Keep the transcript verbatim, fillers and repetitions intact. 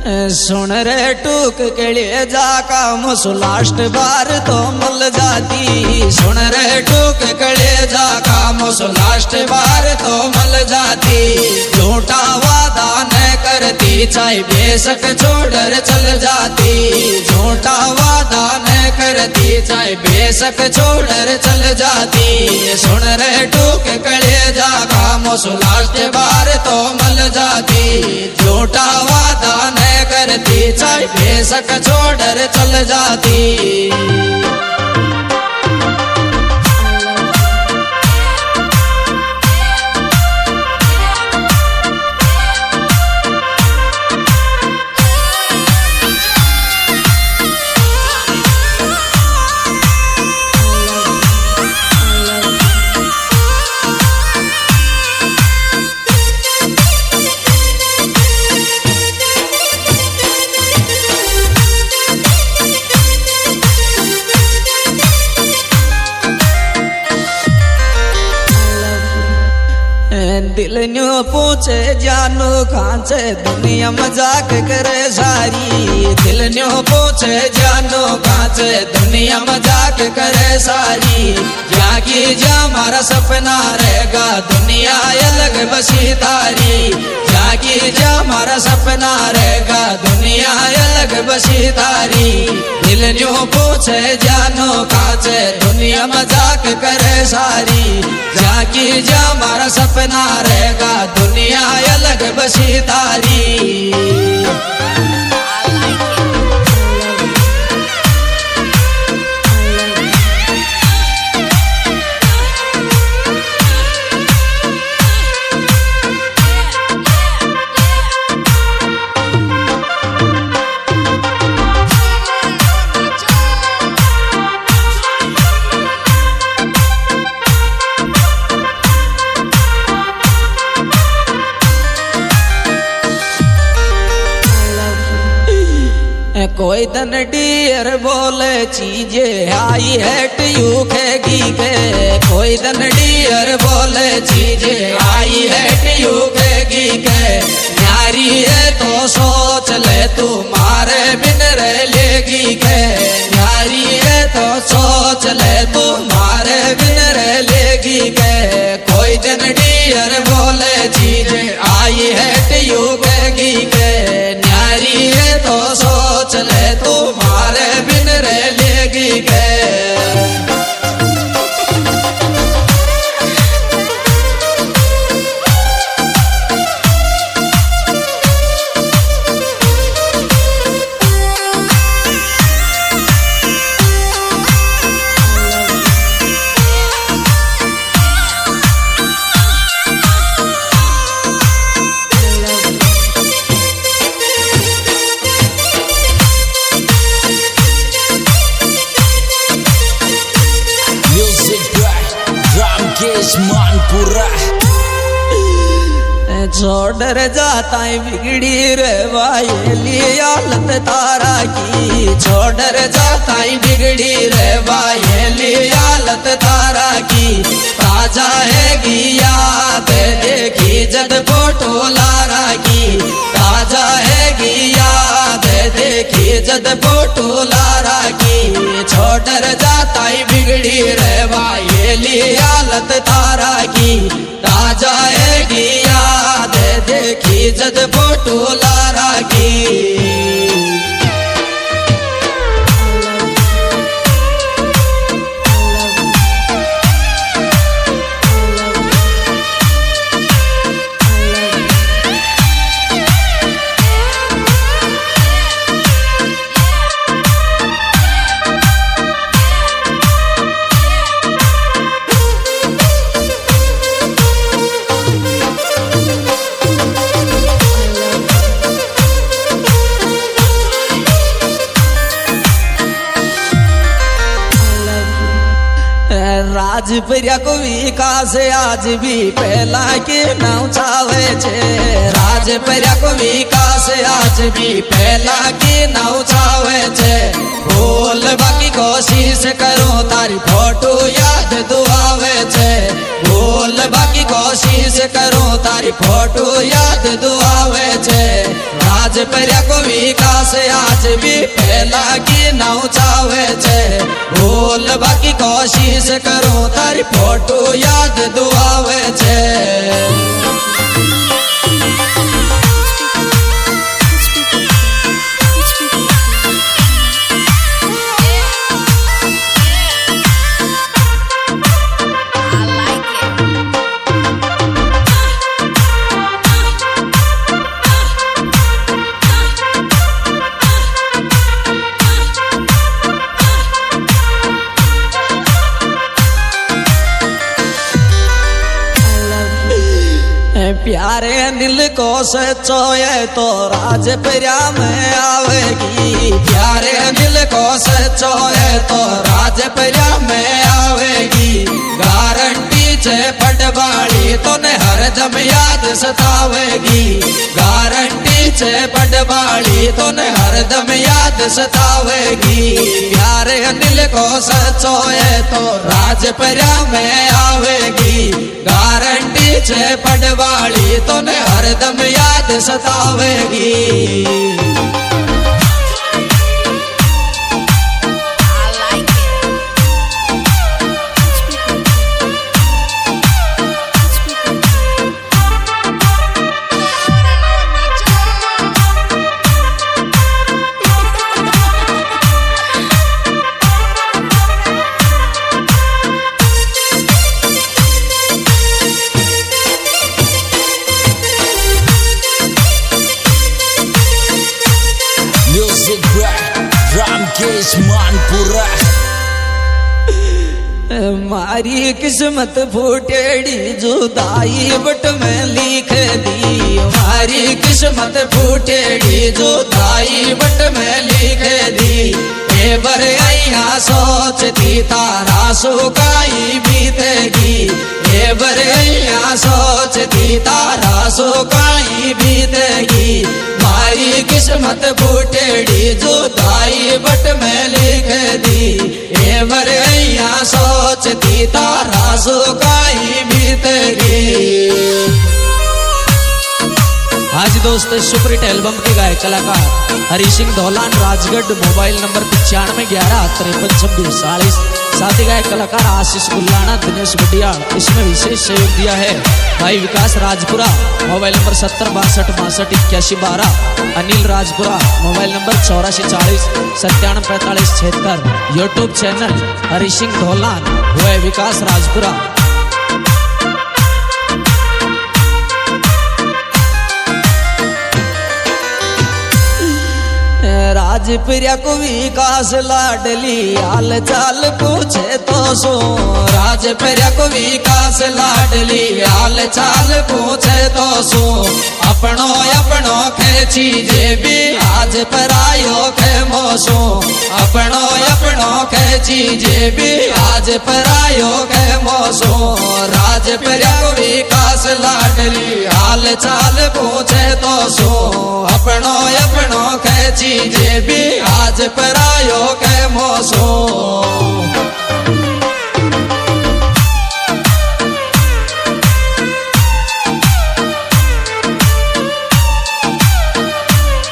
सुन रे टूक के लिए जा काम लास्ट बार तो मिल जाती। सुन रे टूक के लिए जा काम लास्ट बार तो मिल जाती। झूठा वादा न करती चाहे बेशक छोड़कर चल जाती। झूठा वादा न करती चाहे बेशक छोड़कर चल जाती। सुन रे टूक के लिए जा काम लास्ट बार तो मिल जाती। झूठा वादा न करती चाहे बेशक छोड़कर चल जाती। दिल न्यू पूछे जानू खांचे दुनिया मजाक करे सारी। दिल न्यू पूछे जानू खांचे दुनिया मजाक करे सारी। जागी जा हमारा सपना रहेगा दुनिया अलग बसी तारी। जागी जा हमारा सपना रहेगा दुनिया अलग बसी तारी। दिल न्यू पूछे जानू खांचे दुनिया मजाक करे सारी। जागी जा हमारा सपना रहेगा दुनिया अलग बसी तारी। कोई तन डियर बोले चीजे आई हेट यू खेगी के। कोई तन डियर बोले चीजे आई हेट यू खेगी के। न्यारी है तो सोच ले तू मारे बिन रह लेगी के। न्यारी है तो सोच ले तू मारे बिन रह लेगी के। कोई तन डियर बोले चीजे आई हेट यू खेगी के। न्यारी है तो सोच ले तू मारे बिन रह लेगी के। मानपुरा छोड़ जाता बिगड़ी रे वायली हालत तारा की। छोड़ जाता बिगड़ी रे वायली हालत तारा की। ताजा है याद देखी जद फोटो लारा की। ताजा है याद देखी जद फोटो लारा की। छोड़ जाता बिगड़ी रे वायली हालत तारा की। ताजा है याद देखी जद फोटो लारा की। राजपुरिया को विकास आज भी पहला के नाव चावे छे। राजपुरिया को विकास आज भी पहला के नाव चावे छे। बोल बाकी कोशिश करो तारी फोटो याद दुआवे छे। बोल बाकी कोशिश करो तारी फोटो याद दुआवे छे। राज राजपर्या को विकास आज भी पहला की नौचावे छे। बोल बाकी कोशिश करो तारी फोटो याद दुआवे छे। प्यारे दिल को सचोए तो राजपर्या में आवेगी। प्यारे दिल को सचोए तो राजपर्या में आवेगी। गारंटी छे पटवाली तो ने हरदम याद सतावेगी। गारंटी छे पटवाली तो ने हरदम याद सतावेगी। प्यारे दिल को सचोए तो राजपर्या में आवेगी। गारंटी छे पटवाली तो ने हरदम याद सतावेगी। मानपुरा मारी किस्मत फूटेड़ी जुदाई बट में लिख दी। मारी किस्मत फूटेड़ी जुदाई बट में लिख दी। ए बर आइया सोचती तारा सुकाई बीतेगी। ए बर आइया सोचती तारा सुकाई बीतेगी। मारी किस्मत फूटेड़ी जुदाई बट में लिख दी। ए बर आइया सोचती तारा सुकाई बीतेगी। आज दोस्त सुपरहिट एल्बम के गायक कलाकार हरि सिंह धौलान राजगढ़। मोबाइल नंबर पचानवे ग्यारह तिरपन छब्बीस चालीस। साथ ही गायक कलाकार आशीष गुल्लाना दिनेश बटियाल। इसमें विशेष सहयोग दिया है भाई विकास राजपुरा। मोबाइल नंबर सत्तर बासठ बासठ इक्यासी बारह। अनिल राजपुरा मोबाइल नंबर चौरासी चालीस सत्तानवे पैंतालीस छिहत्तर। यूट्यूब चैनल हरि सिंह धौलान हुए विकास राजपुरा। राजपर्या को विकास लाडली हाल चाल पूछे तो सो। राजपर्या को विकास लाडली हाल चाल पूछे तो सो। अपनो अपनो खे चीजे भी आज परायो खे मोसो। अपनो अपनो खे चीजे भी आज परायो खे मोसो। राजपर्या को विकास लाडली हाल चाल पूछे तो सो। अपनो अपनो खे चीजे भी आज परायो खे